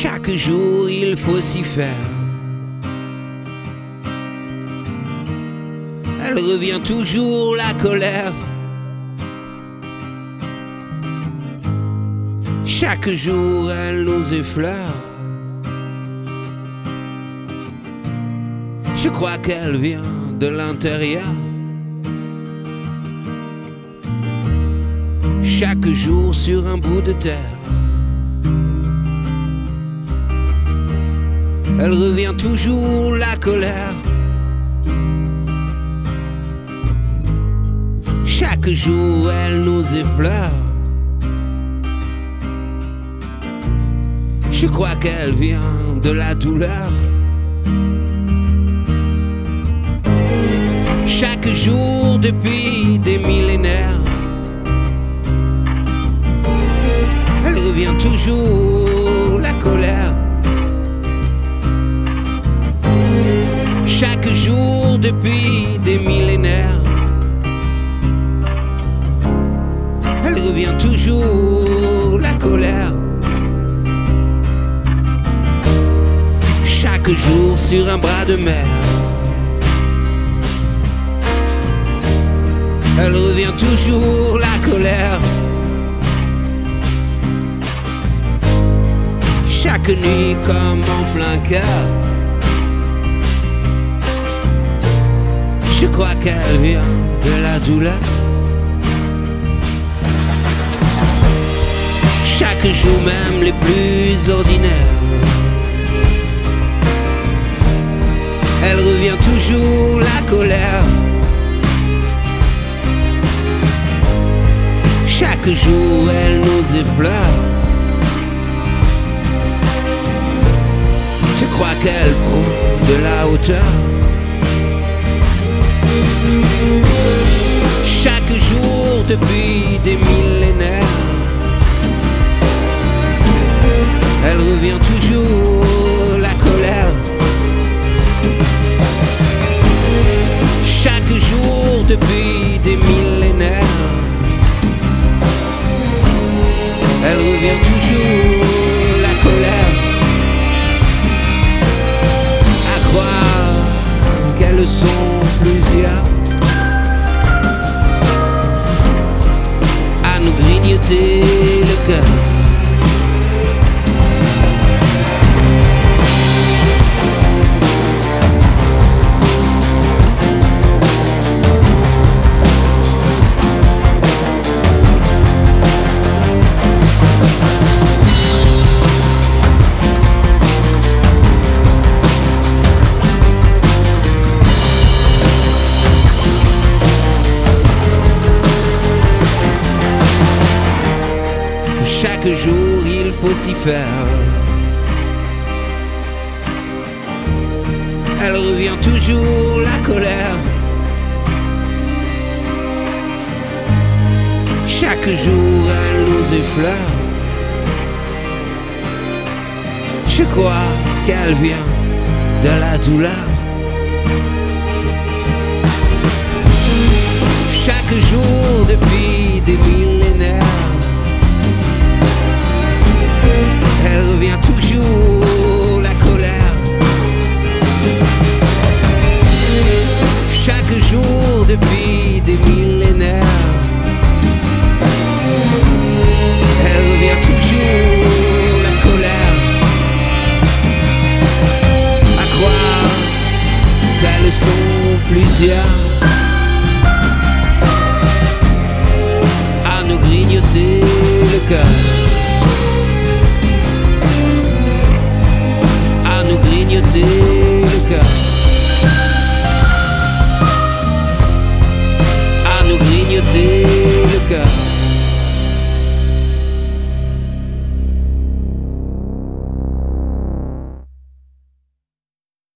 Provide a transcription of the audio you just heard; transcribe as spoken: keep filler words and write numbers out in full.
Chaque jour il faut s'y faire. Elle revient toujours la colère. Chaque jour elle nous effleure. Je crois qu'elle vient de l'intérieur. Chaque jour sur un bout de terre. Elle revient toujours la colère. Chaque jour elle nous effleure. Je crois qu'elle vient de la douleur. Chaque jour depuis des millénaires. Elle revient toujours la colère. Chaque jour depuis des millénaires. Elle revient toujours la colère. Chaque jour sur un bras de mer. Elle revient toujours la colère. Chaque nuit comme en plein cœur. Je crois qu'elle vient de la douleur. Chaque jour même les plus ordinaires. Elle revient toujours la colère. Chaque jour elle nous effleure. Je crois qu'elle prend de la hauteur. Chaque jour depuis des millénaires. Elle revient toujours la colère. Chaque jour depuis des millénaires. Elle revient toujours la colère. À croire qu'elles sont plusieurs à nous grignoter le cœur. Chaque jour il faut s'y faire. Elle revient toujours la colère. Chaque jour elle nous effleure. Je crois qu'elle vient de la douleur. Chaque jour depuis des millénaires.